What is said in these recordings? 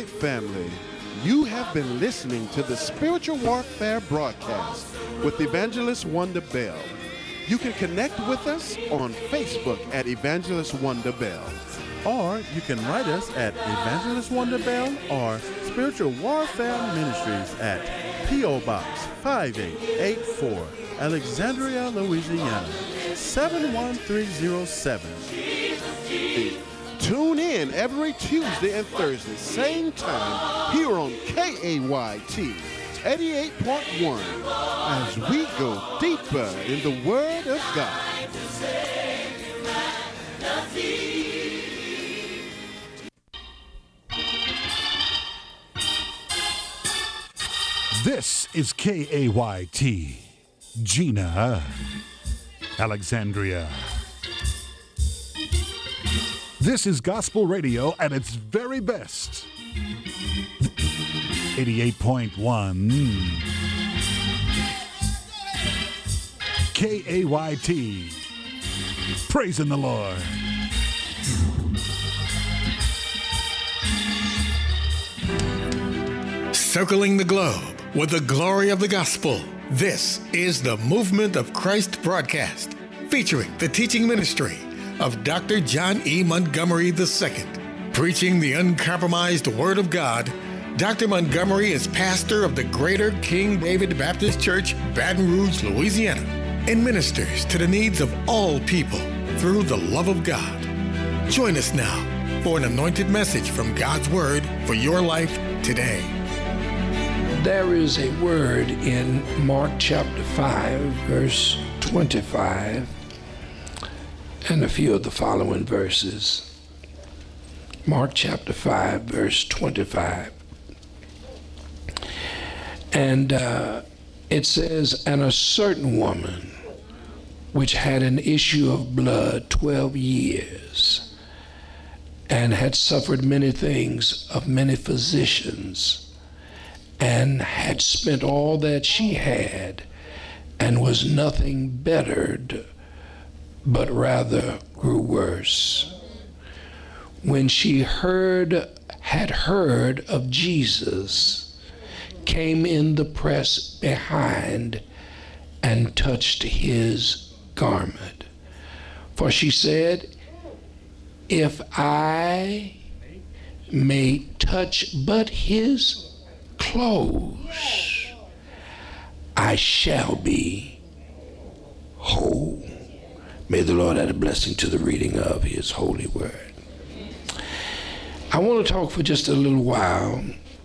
right, family. You have been listening to the Spiritual Warfare broadcast with Evangelist Wonder Bell. You can connect with us on Facebook at Evangelist Wonder Bell. Or you can write us at Evangelist Wonder Bell or Spiritual Warfare Ministries at P.O. Box 5884, Alexandria, Louisiana, 71307. Tune in every Tuesday and Thursday, same time, here on KAYT 88.1, as we go deeper in the Word of God. This is KAYT, Gina, Alexandria. This is gospel radio at its very best. 88.1 KAYT. Praising the Lord. Circling the globe with the glory of the gospel. This is the Movement of Christ broadcast, featuring the teaching ministry of Dr. John E. Montgomery II. Preaching the uncompromised Word of God, Dr. Montgomery is pastor of the Greater King David Baptist Church, Baton Rouge, Louisiana, and ministers to the needs of all people through the love of God. Join us now for an anointed message from God's Word for your life today. There is a word in Mark chapter 5, verse 25, and a few of the following verses. Mark chapter 5, verse 25. And it says, "And a certain woman which had an issue of blood 12 years, and had suffered many things of many physicians, and had spent all that she had, and was nothing bettered, but rather grew worse. When she had heard of Jesus, came in the press behind, and touched his garment. For she said, If I may touch but his clothes, I shall be whole." May the Lord add a blessing to the reading of his holy word. I want to talk for just a little while,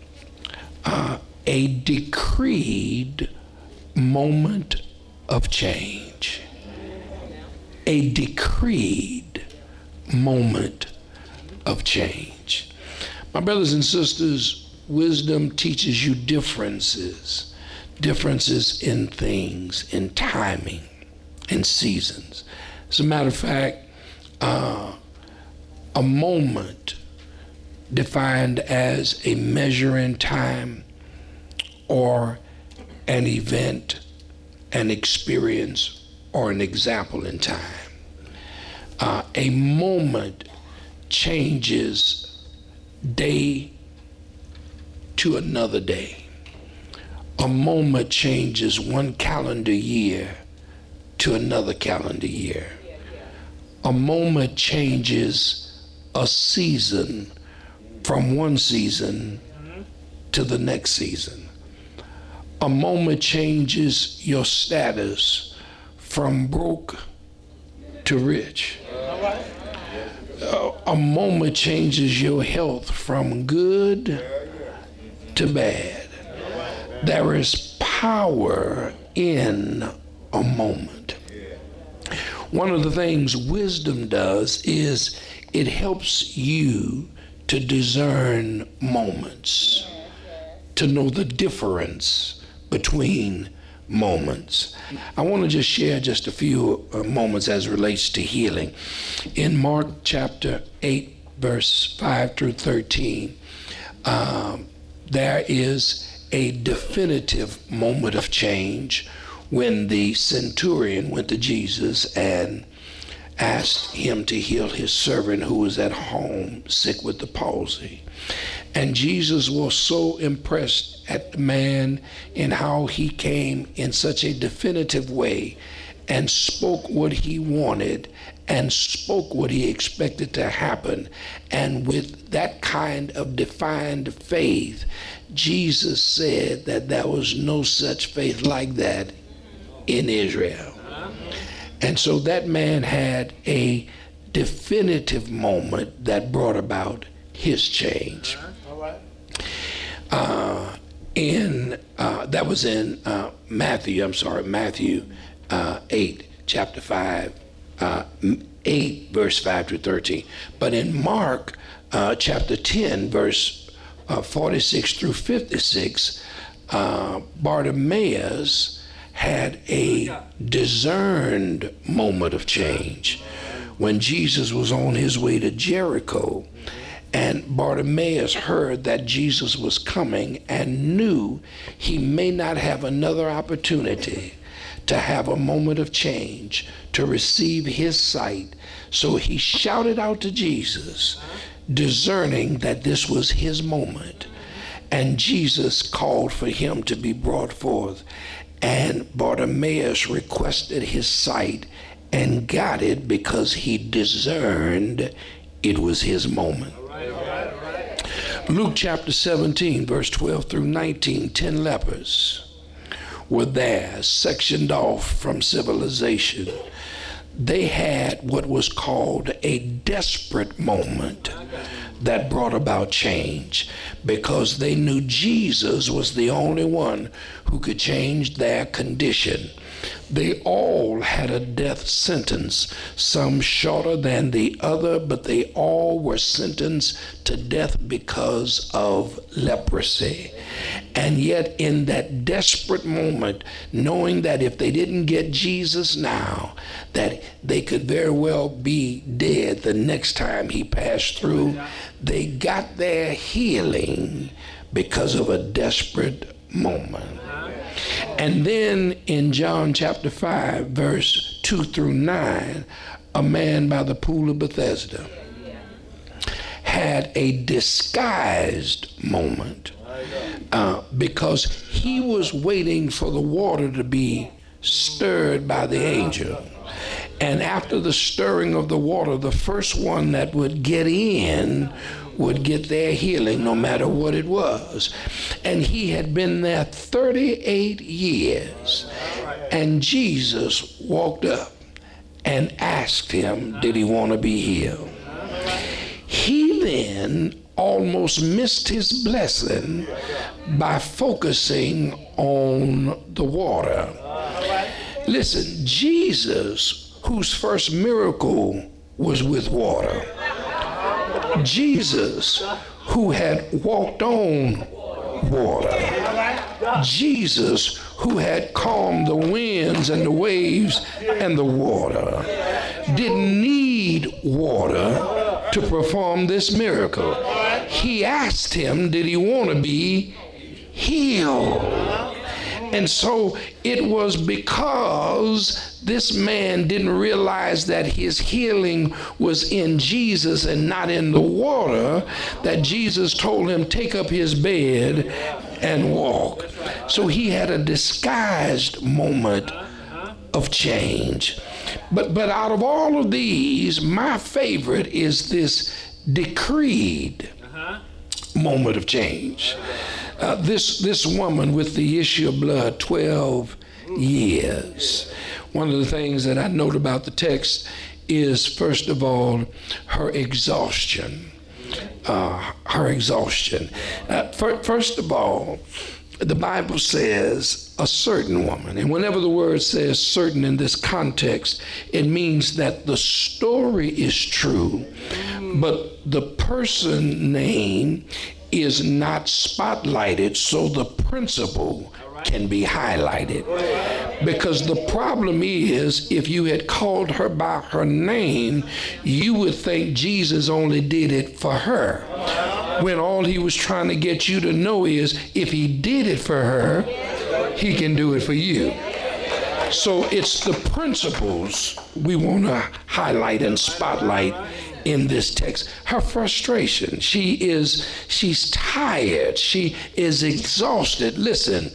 a decreed moment of change. A decreed moment of change. My brothers and sisters, wisdom teaches you differences in things, in timing, in seasons. As a matter of fact, a moment defined as a measure in time or an event, an experience, or an example in time. A moment changes day to another day. A moment changes one calendar year to another calendar year. A moment changes a season from one season to the next season. A moment changes your status from broke to rich. A moment changes your health from good to bad. There is power in a moment. One of the things wisdom does is it helps you to discern moments, to know the difference between moments. I want to just share just a few moments as it relates to healing. In Mark chapter 8, verse 5 through 13, there is a definitive moment of change when the centurion went to Jesus and asked him to heal his servant who was at home sick with the palsy. And Jesus was so impressed at the man in how he came in such a definitive way and spoke what he wanted and spoke what he expected to happen. And with that kind of defined faith, Jesus said that there was no such faith like that in Israel. And so that man had a definitive moment that brought about his change. That was in Matthew 8, chapter 5, 8, verse 5 to 13. But in Mark chapter 10, verse 46 through 56, Bartimaeus had a discerned moment of change when Jesus was on his way to Jericho. And Bartimaeus heard that Jesus was coming and knew he may not have another opportunity to have a moment of change, to receive his sight. So he shouted out to Jesus, discerning that this was his moment. And Jesus called for him to be brought forth. And Bartimaeus requested his sight and got it because he discerned it was his moment. Luke chapter 17, verse 12 through 19, 10 lepers were there, sectioned off from civilization. They had what was called a desperate moment that brought about change because they knew Jesus was the only one who could change their condition. They all had a death sentence, some shorter than the other, but they all were sentenced to death because of leprosy. And yet in that desperate moment, knowing that if they didn't get Jesus now, that they could very well be dead the next time he passed through, they got their healing because of a desperate moment. And then in John chapter 5, verse 2 through 9, a man by the pool of Bethesda had a disguised moment because he was waiting for the water to be stirred by the angel. And after the stirring of the water, the first one that would get in would get their healing no matter what it was. And he had been there 38 years. And Jesus walked up and asked him, did he want to be healed? He then almost missed his blessing by focusing on the water. Listen, Jesus, whose first miracle was with water, Jesus, who had walked on water, Jesus, who had calmed the winds and the waves and the water, didn't need water to perform this miracle. He asked him, did he want to be healed? And so it was because this man didn't realize that his healing was in Jesus and not in the water that Jesus told him, take up his bed and walk. So he had a disguised moment of change. But out of all of these, my favorite is this decreed moment of change. This woman with the issue of blood, 12 years. One of the things that I note about the text is, first of all, her exhaustion. First of all, the Bible says a certain woman. And whenever the word says certain in this context, it means that the story is true, but the person name is not spotlighted, so the principle can be highlighted. Because the problem is, if you had called her by her name, you would think Jesus only did it for her, when all he was trying to get you to know is, if he did it for her, he can do it for you. So it's the principles we want to highlight and spotlight in this text. Her frustration. She's tired. She is exhausted. Listen,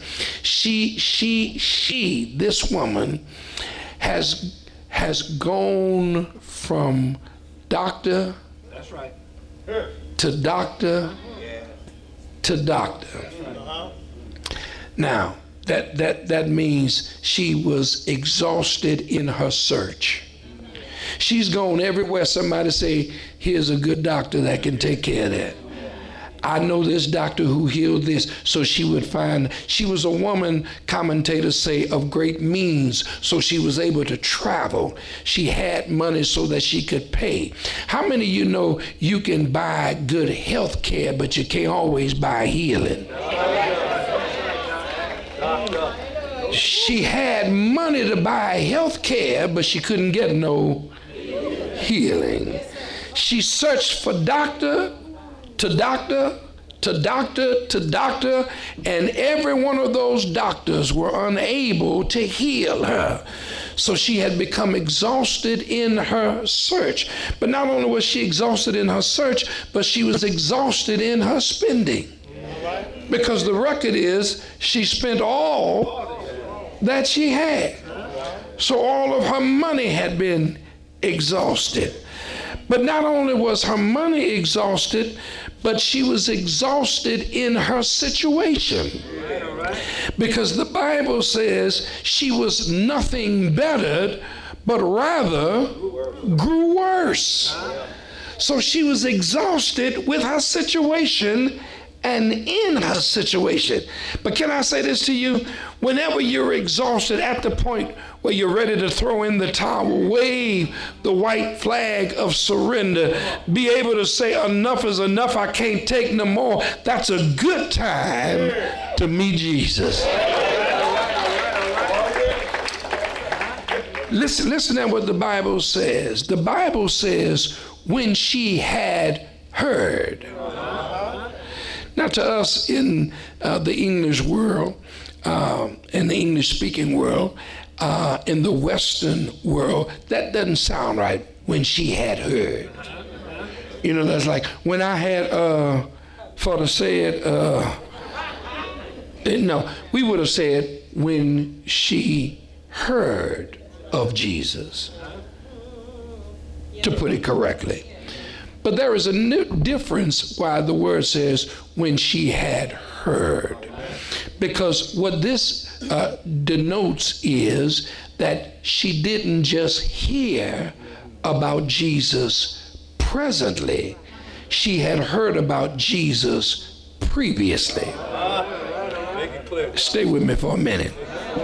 this woman has gone from doctor to doctor to doctor. Now, that means she was exhausted in her search. She's gone everywhere. Somebody say, here's a good doctor that can take care of that. I know this doctor who healed this. So she would find, she was a woman, commentators say, of great means. So she was able to travel. She had money so that she could pay. How many of you know you can buy good health care, but you can't always buy healing? She had money to buy health care, but she couldn't get no healing. She searched for doctor to doctor to doctor to doctor, and every one of those doctors were unable to heal her. So she had become exhausted in her search. But not only was she exhausted in her search, but she was exhausted in her spending. Because the record is she spent all that she had. So all of her money had been exhausted. But not only was her money exhausted, but she was exhausted in her situation. Because the Bible says she was nothing bettered, but rather grew worse. So she was exhausted with her situation and in her situation. But can I say this to you? Whenever you're exhausted at the point where you're ready to throw in the towel, wave the white flag of surrender, be able to say enough is enough, I can't take no more, that's a good time to meet Jesus. Listen to what the Bible says. The Bible says, when she had heard. Now, to us in the English world, in the English-speaking world, in the Western world, that doesn't sound right. When she had heard. You know, that's like, when I had, for to say it, no, we would have said, when she heard of Jesus, to put it correctly. But there is a new difference why the word says when she had heard. Because what this denotes is that she didn't just hear about Jesus presently. She had heard about Jesus previously. Stay with me for a minute.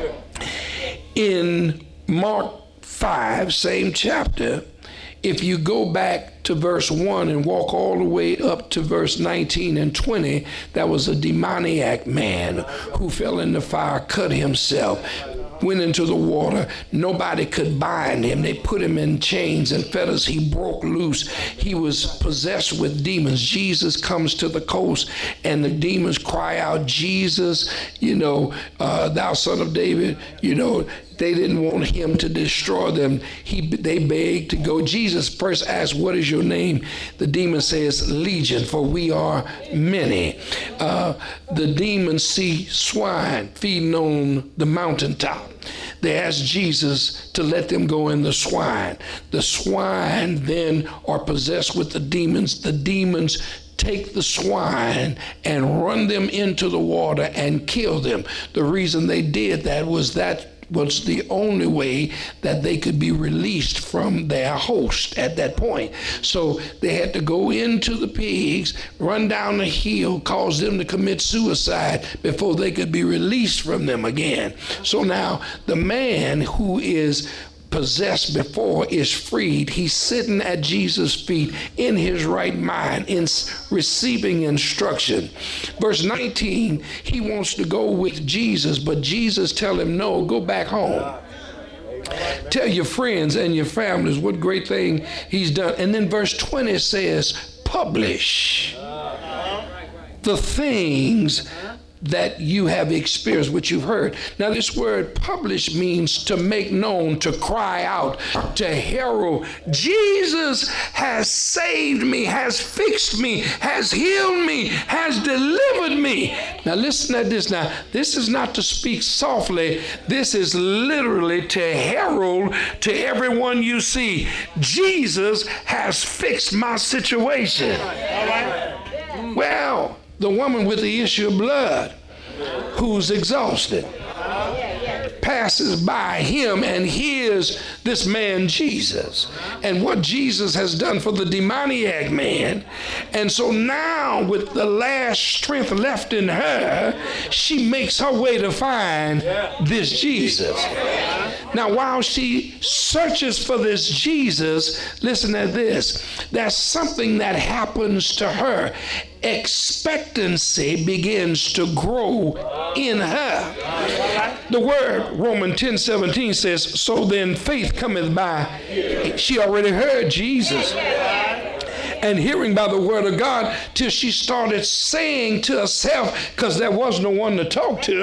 In Mark 5, same chapter, if you go back to verse 1 and walk all the way up to verse 19 and 20, that was a demoniac man who fell in the fire, cut himself, went into the water. Nobody could bind him. They put him in chains and fetters. He broke loose. He was possessed with demons. Jesus comes to the coast and the demons cry out, Jesus, thou son of David, they didn't want him to destroy them. They begged to go. Jesus first asked, what is your name? The demon says, Legion, for we are many. The demons see swine feeding on the mountaintop. They asked Jesus to let them go in the swine. The swine then are possessed with the demons. The demons take the swine and run them into the water and kill them. The reason they did that was the only way that they could be released from their host at that point. So they had to go into the pigs, run down the hill, cause them to commit suicide before they could be released from them again. So now the man who is possessed before is freed. He's sitting at Jesus' feet in his right mind, in receiving instruction. Verse 19, he wants to go with Jesus, but Jesus tell him, no, go back home. Tell your friends and your families what great thing he's done. And then verse 20 says, publish the things that you have experienced, what you've heard. Now, this word publish means to make known, to cry out, to herald. Jesus has saved me, has fixed me, has healed me, has delivered me. Now, listen to this now. This is not to speak softly. This is literally to herald to everyone you see. Jesus has fixed my situation. Well, the woman with the issue of blood, who's exhausted, passes by him and hears this man Jesus and what Jesus has done for the demoniac man. And so now, with the last strength left in her, she makes her way to find this Jesus. Now, while she searches for this Jesus, listen to this. There's something that happens to her. Expectancy begins to grow in her. The word Romans 10:17 says, so then faith cometh by. She already heard Jesus. And hearing by the word of God, till she started saying to herself, because there was no one to talk to,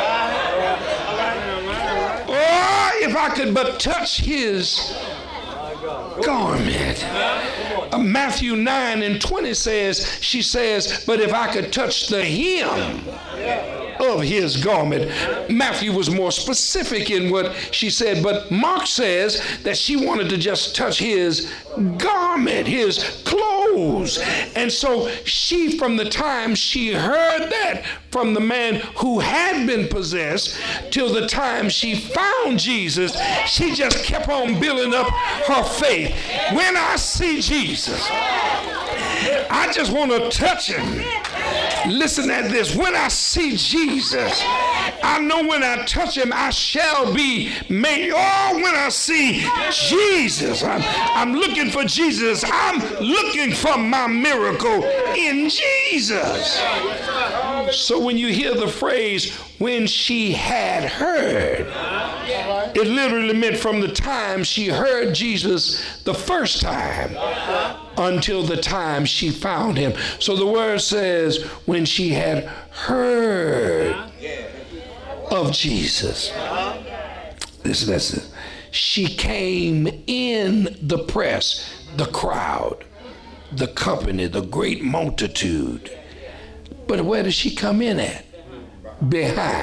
oh, if I could but touch his garment. Matthew 9:20 says, she says, but if I could touch the hem of his garment. Matthew was more specific in what she said, but Mark says that she wanted to just touch his garment, his clothes. And so she, from the time she heard that from the man who had been possessed till the time she found Jesus, she just kept on building up her faith. When I see Jesus, I just want to touch him. Listen at this. When I see Jesus, I know when I touch him, I shall be made. Oh, when I see Jesus, I'm looking for Jesus. I'm looking for my miracle in Jesus. So when you hear the phrase, when she had heard, it literally meant from the time she heard Jesus the first time until the time she found him. So the word says, when she had heard of Jesus, listen, she came in the press, the crowd, the company, the great multitude. But where does she come in at? Behind.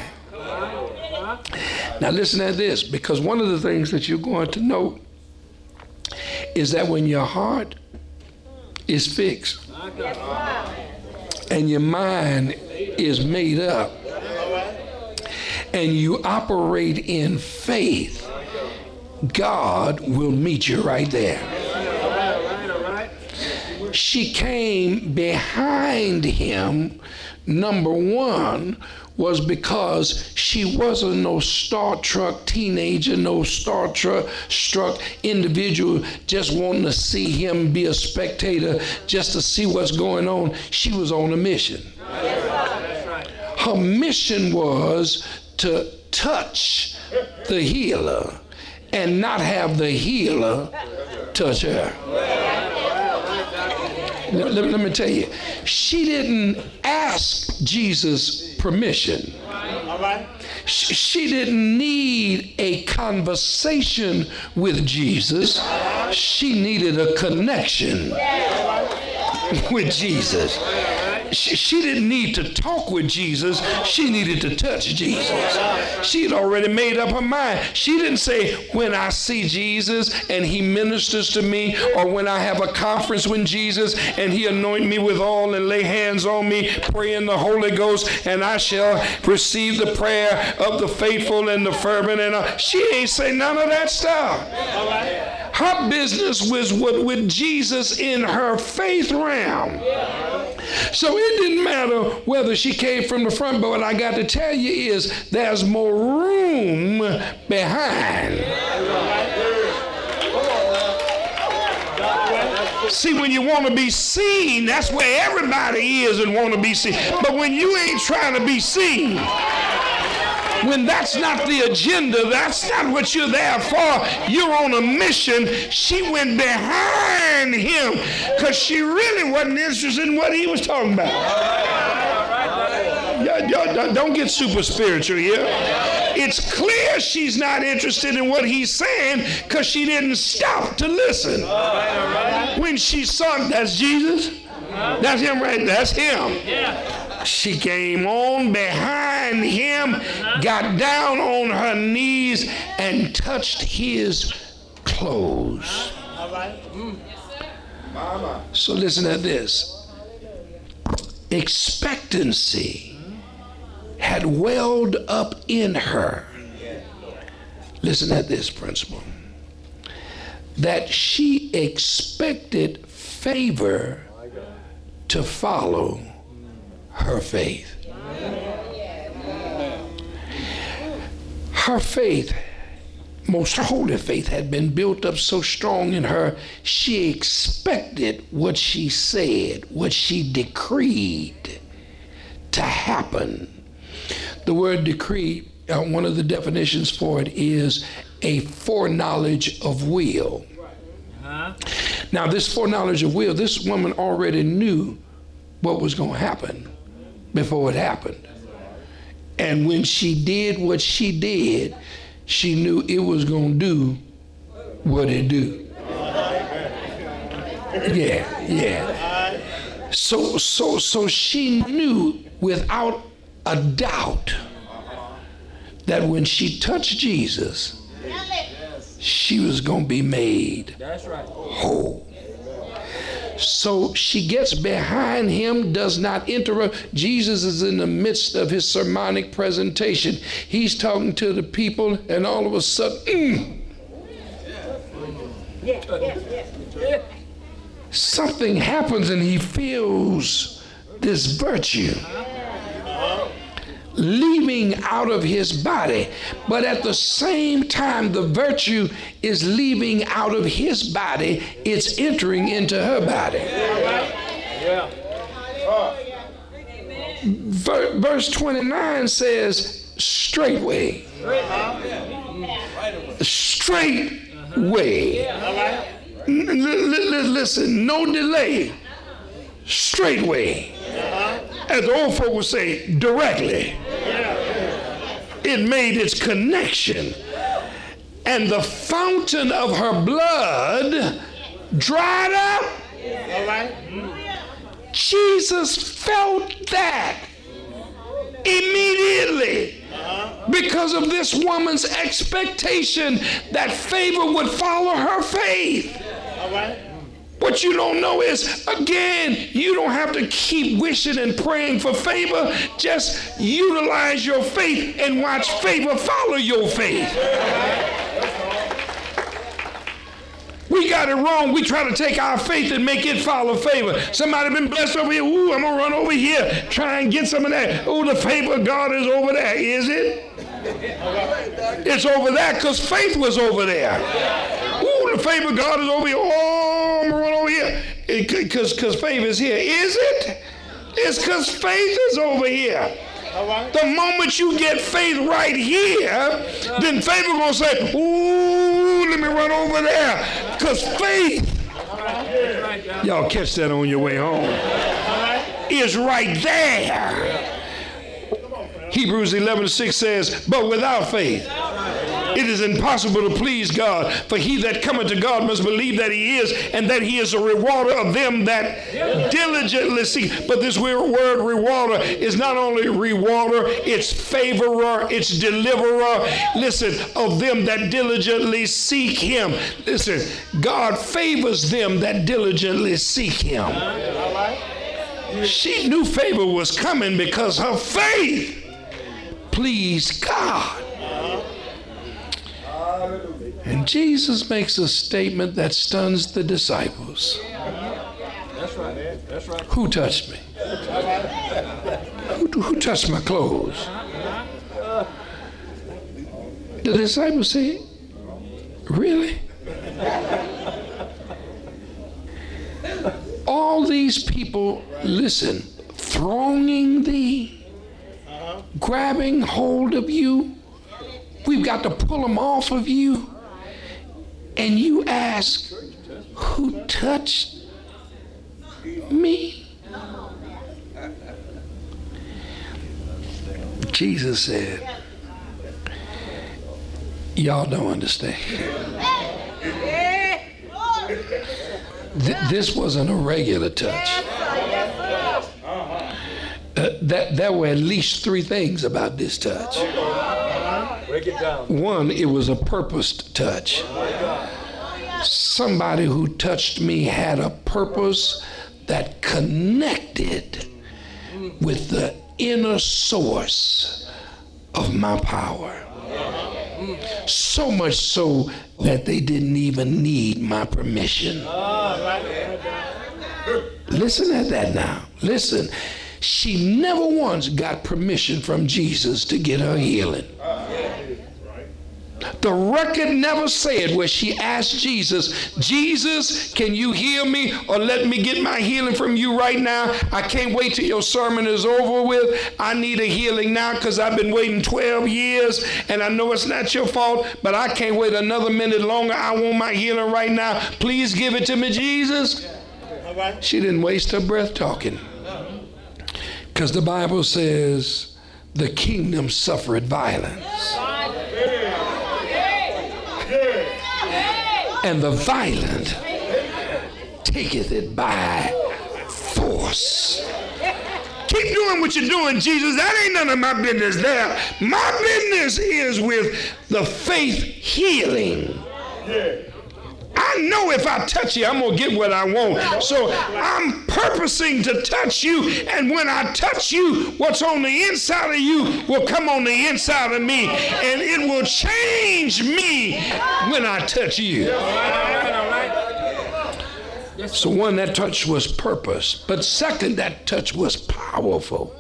Now listen to this, because one of the things that you're going to note is that when your heart is fixed and your mind is made up and you operate in faith, God will meet you right there. She came behind him. Number one was because she wasn't no star-struck teenager, no star-struck individual just wanting to see him, be a spectator, just to see what's going on. She was on a mission. Her mission was to touch the healer and not have the healer touch her. Let me tell you, she didn't ask Jesus permission. She didn't need a conversation with Jesus. She needed a connection with Jesus. She didn't need to talk with Jesus. She needed to touch Jesus. She had already made up her mind. She didn't say, when I see Jesus and he ministers to me, or when I have a conference with Jesus and he anoint me with oil and lay hands on me, pray in the Holy Ghost, and I shall receive the prayer of the faithful and the fervent. And she ain't say none of that stuff. Her business was with Jesus in her faith realm. So it didn't matter whether she came from the front, but what I got to tell you is there's more room behind. See, when you want to be seen, that's where everybody is and want to be seen. But when you ain't trying to be seen, when that's not the agenda, that's not what you're there for, you're on a mission. She went behind him because she really wasn't interested in what he was talking about. Don't get super spiritual here. It's clear she's not interested in what he's saying because she didn't stop to listen. When she saw, that's Jesus. That's him right. That's him. She came on behind him, got down on her knees, and touched his clothes. So listen to this. Expectancy had welled up in her. Listen to this principle. That she expected favor to follow her faith. Her faith, most holy faith, had been built up so strong in her, she expected what she said, what she decreed to happen. The word decree, one of the definitions for it is a foreknowledge of will. Now, this foreknowledge of will, this woman already knew what was going to happen before it happened. And when she did what she did, she knew it was going to do what it do. Yeah. So she knew without a doubt that when she touched Jesus, she was going to be made whole. So she gets behind him, does not interrupt. Jesus is in the midst of his sermonic presentation. He's talking to the people, and all of a sudden, something happens, and he feels this virtue leaving out of his body. But at the same time the virtue is leaving out of his body, it's entering into her body. Verse 29 says, straightway. Listen, no delay. Straightway. As the old folk would say, directly. It made its connection. And the fountain of her blood dried up. Jesus felt that immediately because of this woman's expectation that favor would follow her faith. What you don't know is, again, you don't have to keep wishing and praying for favor. Just utilize your faith and watch favor follow your faith. We got it wrong. We try to take our faith and make it follow favor. Somebody been blessed over here. Ooh, I'm going to run over here. Try and get some of that. Oh, the favor of God is over there. Is it? It's over there because faith was over there. Ooh, the favor of God is over here. Oh, I'm going to run over here. Because faith is here. Is it? It's because faith is over here. The moment you get faith right here, then favor going to say, ooh, let me run over there. Because faith, y'all catch that on your way home, is right there. Hebrews 11:6 says, but without faith, it is impossible to please God. For he that cometh to God must believe that he is, and that he is a rewarder of them that diligently seek. But this word rewarder is not only rewarder, it's favorer, it's deliverer. Listen, of them that diligently seek him. Listen, God favors them that diligently seek him. She knew favor was coming because her faith pleased God. And Jesus makes a statement that stuns the disciples. That's right. That's right. Who touched me? Who touched my clothes? The disciples say, really? All these people, listen, thronging thee, grabbing hold of you. We've got to pull them off of you. And you ask, who touched me? Jesus said, y'all don't understand. This wasn't a regular touch. There were at least three things about this touch. Break it down. One, it was a purposed touch. Somebody who touched me had a purpose that connected with the inner source of my power. So much so that they didn't even need my permission. Listen at that now. Listen. She never once got permission from Jesus to get her healing. The record never said where she asked Jesus, Jesus, can you heal me or let me get my healing from you right now? I can't wait till your sermon is over with. I need a healing now because I've been waiting 12 years and I know it's not your fault, but I can't wait another minute longer. I want my healing right now. Please give it to me, Jesus. She didn't waste her breath talking. Because the Bible says the kingdom suffered violence. And the violent taketh it by force. Keep doing what you're doing, Jesus. That ain't none of my business there. My business is with the faith healing. I know if I touch you, I'm going to get what I want. So I'm purposing to touch you. And when I touch you, what's on the inside of you will come on the inside of me. And it will change me when I touch you. So one, that touch was purpose. But second, that touch was powerful.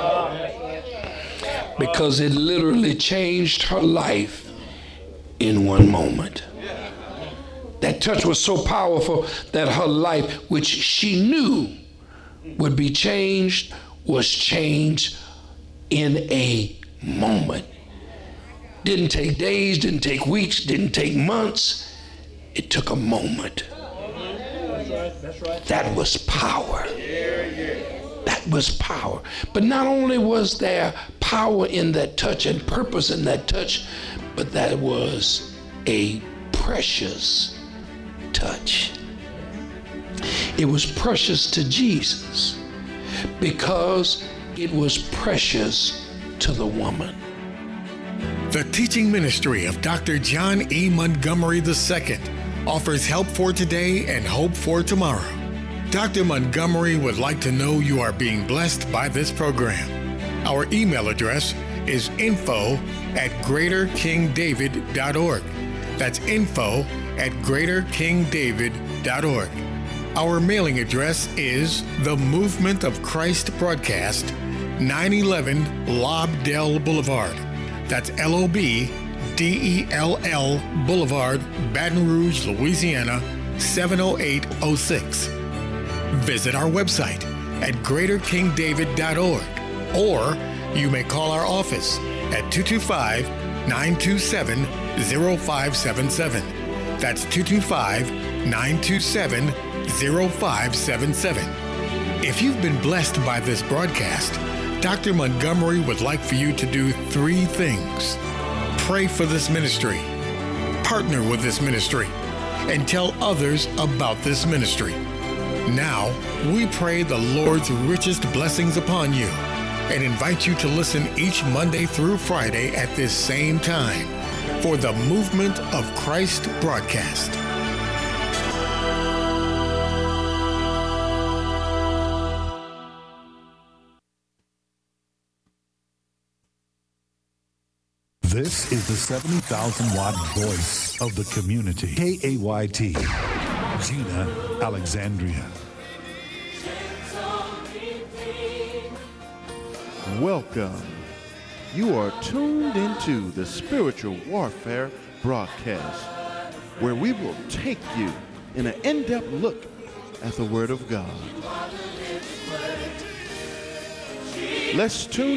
Because it literally changed her life in one moment. That touch was so powerful that her life, which she knew would be changed, was changed in a moment. Didn't take days, didn't take weeks, didn't take months. It took a moment. That's right. That was power. That was power. But not only was there power in that touch and purpose in that touch, but that was a precious touch. It was precious to Jesus because it was precious to the woman. The teaching ministry of Dr. John E. Montgomery II offers help for today and hope for tomorrow. Dr. Montgomery would like to know you are being blessed by this program. Our email address is info@greaterkingdavid.org. That's info@greaterkingdavid.org. Our mailing address is The Movement of Christ Broadcast, 911 Lobdell Boulevard. That's LOBDELL Boulevard, Baton Rouge, Louisiana, 70806. Visit our website at greaterkingdavid.org, or you may call our office at 225-927-0577. That's 225-927-0577. If you've been blessed by this broadcast, Dr. Montgomery would like for you to do three things. Pray for this ministry, partner with this ministry, and tell others about this ministry. Now, we pray the Lord's richest blessings upon you and invite you to listen each Monday through Friday at this same time for the Movement of Christ broadcast. This is the 70,000-watt voice of the community. KAYT, Gina, Alexandria. Welcome. You are tuned into the Spiritual Warfare broadcast, where we will take you in an in-depth look at the Word of God. Let's tune